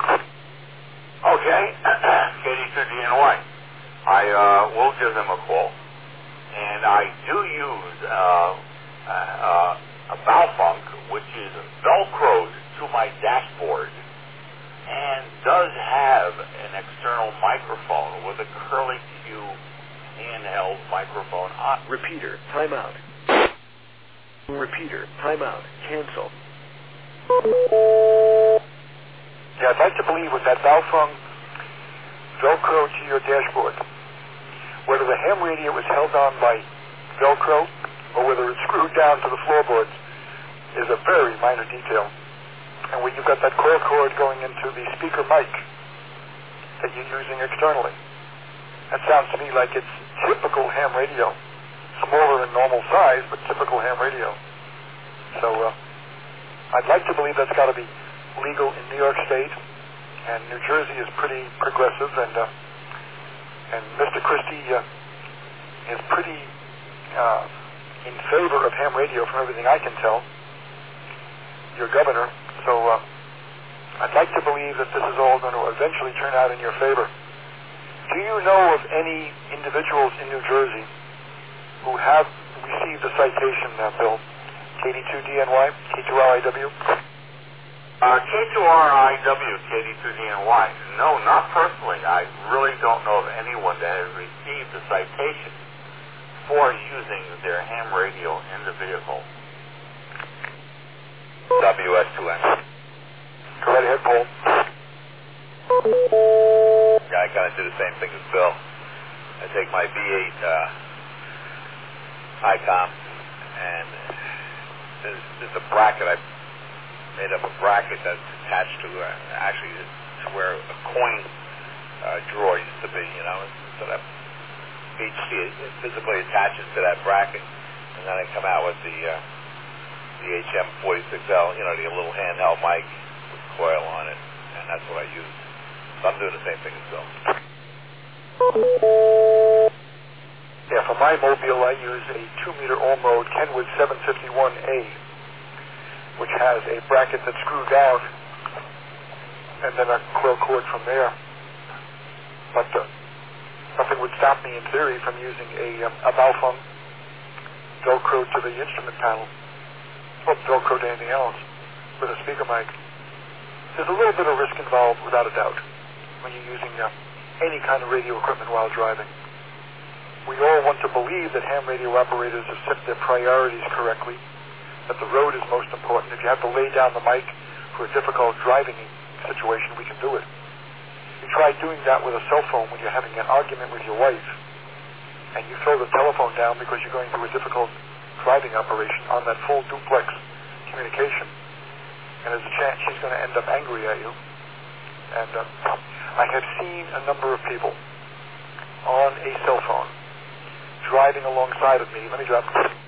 Okay. K D two D N Y. I uh, will give them a call. And I do use uh, uh, a Baofeng, which is Velcroed to my dashboard, and does have an external microphone with a curly Q handheld microphone on. Repeater, timeout. Repeater, timeout. Cancel. Yeah, I'd like to believe with that Baofeng Velcro to your dashboard, whether the ham radio is held on by Velcro or whether it's screwed down to the floorboards is a very minor detail. And when you've got that coil cord going into the speaker mic that you're using externally, that sounds to me like it's typical ham radio. Smaller in normal size, but typical ham radio. So uh, I'd like to believe that's got to be legal in New York State, and New Jersey is pretty progressive, and uh, and Mister Christie uh, is pretty uh, in favor of ham radio from everything I can tell. Your governor, so uh, I'd like to believe that this is all going to eventually turn out in your favor. Do you know of any individuals in New Jersey who have received a citation, uh, Bill? K D two D N Y, K two R I W? Uh, K two R I W, K D two D N Y. No, not personally. I really don't know of anyone that has received a citation for using their ham radio in the vehicle. W S two N. Go right ahead, Paul. Yeah, I kind of do the same thing as Bill. I take my V eight uh, ICOM, and there's, there's a bracket. I made up a bracket that's attached to, uh, actually, to where a coin uh, drawer used to be, you know, so that H C physically attaches to that bracket, and then I come out with the uh, the H M forty-six L, you know, the little handheld mic with coil on it, and that's what I use. So I'm doing the same thing as Bill. Yeah, for my mobile, I use a two-meter all-mode Kenwood seven fifty-one A, which has a bracket that's screwed down and then a coil cord from there. But uh, nothing would stop me, in theory, from using a, um, a Baofeng Velcro to the instrument panel, or Velcro to anything else, with a speaker mic. There's a little bit of risk involved, without a doubt, when you're using uh, any kind of radio equipment while driving. We all want to believe that ham radio operators have set their priorities correctly, that the road is most important. If you have to lay down the mic for a difficult driving situation, we can do it. You try doing that with a cell phone when you're having an argument with your wife, and you throw the telephone down because you're going through a difficult driving operation on that full duplex communication, and there's a chance she's going to end up angry at you. And uh, I have seen a number of people on a cell phone driving alongside of me. Let me drop.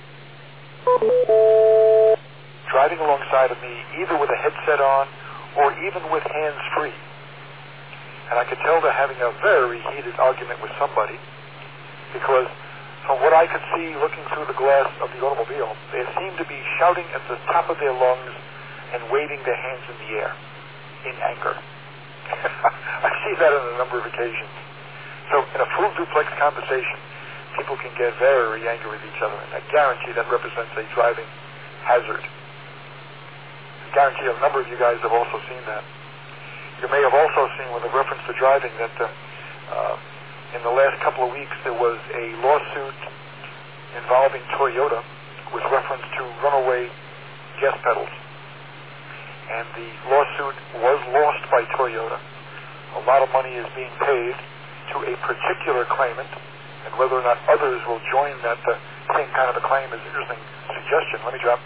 Driving alongside of me, either with a headset on or even with hands-free. And I could tell they're having a very heated argument with somebody, because from what I could see looking through the glass of the automobile, they seem to be shouting at the top of their lungs and waving their hands in the air in anger. I see that on a number of occasions. So in a full duplex conversation, people can get very angry with each other, and I guarantee that represents a driving hazard. I guarantee a number of you guys have also seen that. You may have also seen, with a reference to driving, that uh, uh, in the last couple of weeks there was a lawsuit involving Toyota with reference to runaway gas pedals. And the lawsuit was lost by Toyota. A lot of money is being paid to a particular claimant, and whether or not others will join that uh, same kind of a claim is an interesting suggestion. Let me drop.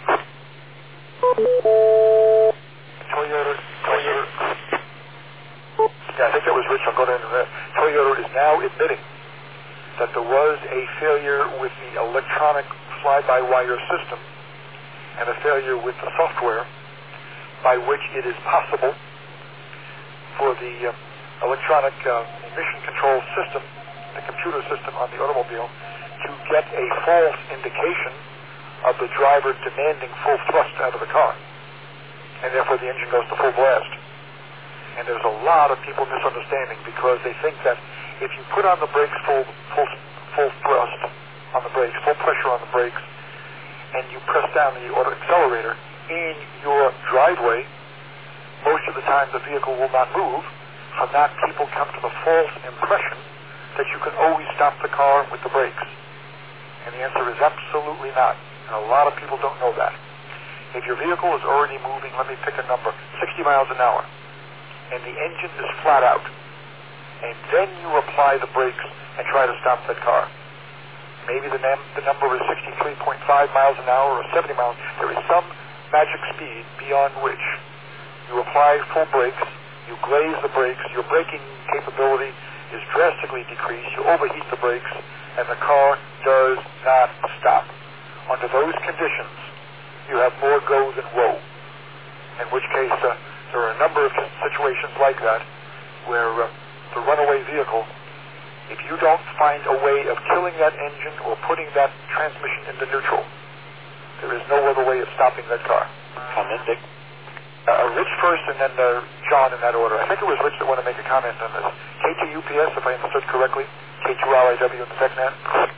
Toyota, Toyota. Yeah, I think that was Rich. I'll go down to that. Toyota is now admitting that there was a failure with the electronic fly-by-wire system and a failure with the software by which it is possible for the uh, electronic uh, emission control system, the computer system on the automobile, to get a false indication of the driver demanding full thrust out of the car. And therefore the engine goes to full blast. And there's a lot of people misunderstanding, because they think that if you put on the brakes full, full, full thrust on the brakes, full pressure on the brakes, and you press down the auto accelerator in your driveway, most of the time the vehicle will not move. From that, people come to the false impression that you can always stop the car with the brakes. And the answer is absolutely not. And a lot of people don't know that. If your vehicle is already moving, let me pick a number, sixty miles an hour, and the engine is flat out, and then you apply the brakes and try to stop that car. Maybe the, num- the number is sixty-three point five miles an hour or seventy miles. There is some magic speed beyond which you apply full brakes, you glaze the brakes, your braking capability is drastically decreased, you overheat the brakes, and the car does not stop. Under those conditions, you have more go than woe, in which case uh, there are a number of situations like that where uh, the runaway vehicle, if you don't find a way of killing that engine or putting that transmission into neutral, there is no other way of stopping that car. Comment, Dick? Uh, Rich first, and then uh, John in that order. I think it was Rich that wanted to make a comment on this. K two U P S, if I understood correctly. K two R I W in the TechNet.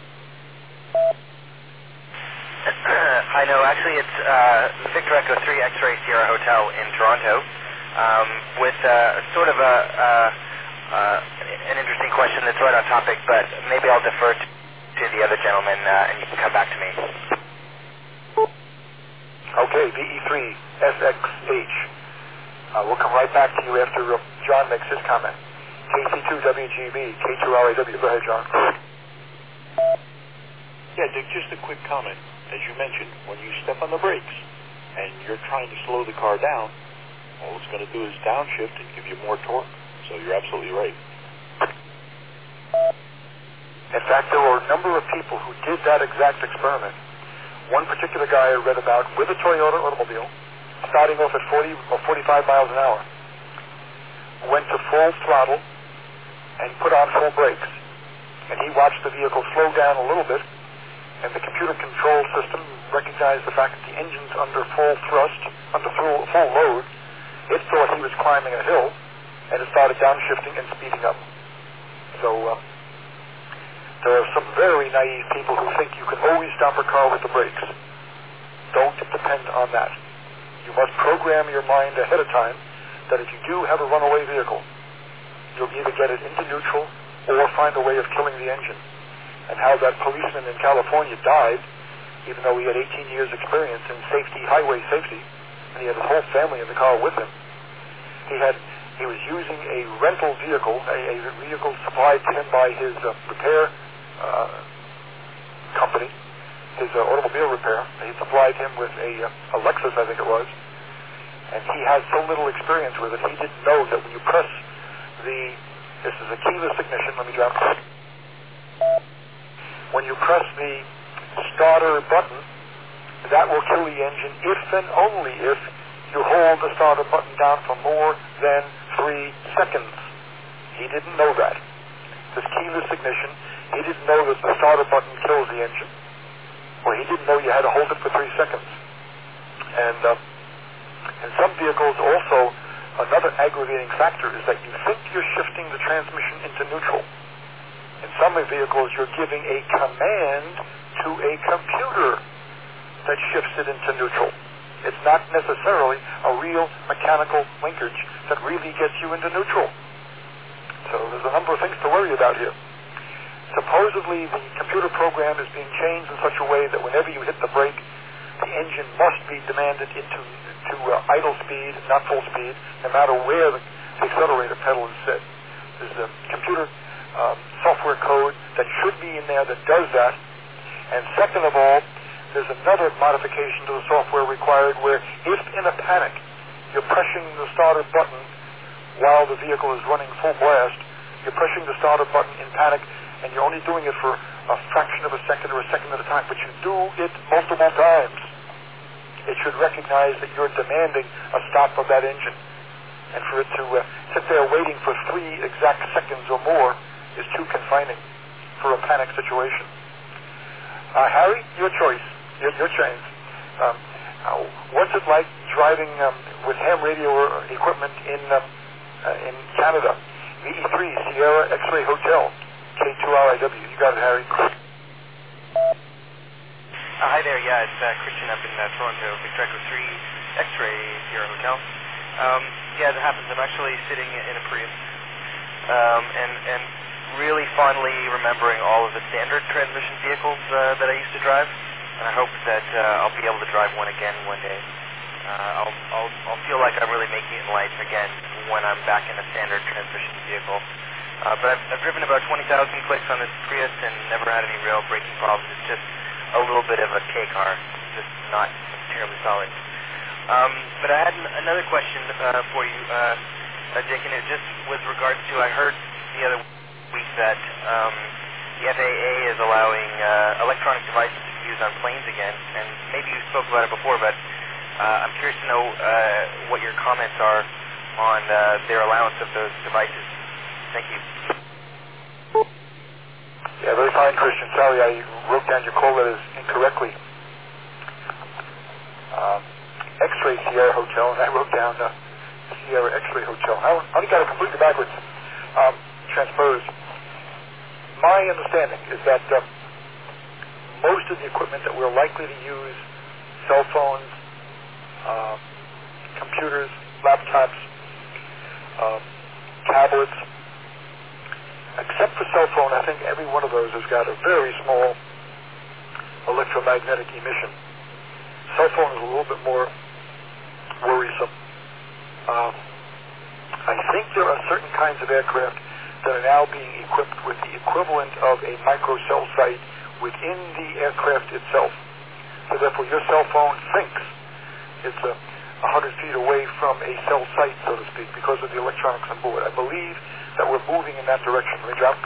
I know. Actually, it's uh, Victor Echo three X-Ray Sierra Hotel in Toronto, um, with uh, sort of a uh, uh, an interesting question that's right on topic, but maybe I'll defer to, to the other gentleman, uh, and you can come back to me. Okay, V E three S X H. Uh, we'll come right back to you after uh, John makes his comment. K C two W G B, K two R I W. Go ahead, John. Yeah, Dick, just a quick comment. As you mentioned, when you step on the brakes and you're trying to slow the car down, all it's going to do is downshift and give you more torque. So you're absolutely right. In fact, there were a number of people who did that exact experiment. One particular guy I read about with a Toyota automobile, starting off at forty or forty-five miles an hour, went to full throttle and put on full brakes. And he watched the vehicle slow down a little bit, and the computer control system recognized the fact that the engine's under full thrust, under full, full load. It thought he was climbing a hill, and it started downshifting and speeding up. So uh, there are some very naive people who think you can always stop a car with the brakes. Don't depend on that. You must program your mind ahead of time that if you do have a runaway vehicle, you'll either get it into neutral or find a way of killing the engine. And how that policeman in California died, even though he had eighteen years experience in safety, highway safety, and he had his whole family in the car with him. He had, he was using a rental vehicle, a, a vehicle supplied to him by his uh, repair uh, company, his uh, automobile repair. He supplied him with a, uh, a Lexus, I think it was, and he had so little experience with it, he didn't know that when you press the, this is a keyless ignition, let me drop it. When you press the starter button, that will kill the engine if and only if you hold the starter button down for more than three seconds. He didn't know that. This keyless ignition, he didn't know that the starter button kills the engine. Or he didn't know you had to hold it for three seconds. And uh, in some vehicles also, another aggravating factor is that you think you're shifting the transmission into neutral. In some vehicles, you're giving a command to a computer that shifts it into neutral. It's not necessarily a real mechanical linkage that really gets you into neutral. So there's a number of things to worry about here. Supposedly, the computer program is being changed in such a way that whenever you hit the brake, the engine must be demanded into to uh, idle speed, not full speed, no matter where the, the accelerator pedal is set. There's a computer Um, software code that should be in there that does that. And second of all, there's another modification to the software required where if in a panic you're pressing the starter button while the vehicle is running full blast, you're pressing the starter button in panic and you're only doing it for a fraction of a second or a second at a time, but you do it multiple times. It should recognize that you're demanding a stop of that engine. And for it to uh, sit there waiting for three exact seconds or more is too confining for a panic situation. Uh, Harry, your choice, your, your change. Um, uh, what's it like driving um, with ham radio equipment in uh, uh, in Canada? V E three Sierra X-Ray Hotel, K two R I W. You got it, Harry. Uh, hi there. Yeah, it's uh, Christian up in uh, Toronto, Victor Echo three X-Ray Sierra Hotel. Um, yeah, that happens. I'm actually sitting in a Prius, um, and and. really fondly remembering all of the standard transmission vehicles uh, that I used to drive, and I hope that uh, I'll be able to drive one again one day. Uh, I'll, I'll, I'll feel like I'm really making it in life again when I'm back in a standard transmission vehicle. Uh, but I've, I've driven about twenty thousand clicks on this Prius and never had any real braking problems. It's just a little bit of a K car, just not terribly solid. Um, but I had an, another question uh, for you, uh, uh, Dick, and it just with regards to, I heard the other week that um, the F A A is allowing uh, electronic devices to be used on planes again, and maybe you spoke about it before, but uh, I'm curious to know uh, what your comments are on uh, their allowance of those devices. Thank you. Yeah, very fine, Christian. Sorry, I wrote down your call letters incorrectly. Um, X-Ray Sierra Hotel, and I wrote down uh, Sierra X-Ray Hotel. I only got it completely backwards. Um, transposed. My understanding is that uh, most of the equipment that we're likely to use, cell phones, uh, computers, laptops, uh, tablets, except for cell phone, I think every one of those has got a very small electromagnetic emission. Cell phone is a little bit more worrisome. Uh, I think there are certain kinds of aircraft that are now being equipped with the equivalent of a microcell site within the aircraft itself. So therefore your cell phone thinks it's a one hundred feet away from a cell site, so to speak, because of the electronics on board. I believe that we're moving in that direction. Let me drop.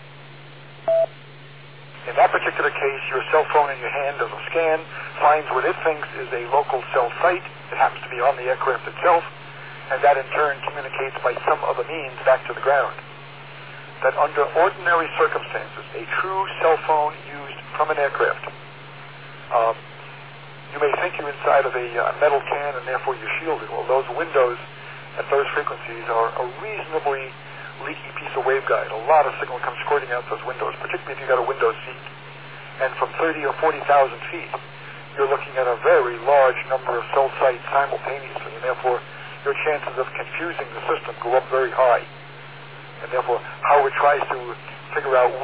In that particular case, your cell phone in your hand does a scan, finds what it thinks is a local cell site. It happens to be on the aircraft itself, and that in turn communicates by some other means back to the ground. That under ordinary circumstances, a true cell phone used from an aircraft, um, you may think you're inside of a uh, metal can and therefore you're shielded. Well, those windows at those frequencies are a reasonably leaky piece of waveguide. A lot of signal comes squirting out those windows, particularly if you've got a window seat. And from thirty or forty thousand feet, you're looking at a very large number of cell sites simultaneously, and therefore your chances of confusing the system go up very high. And therefore, Howard tries to figure out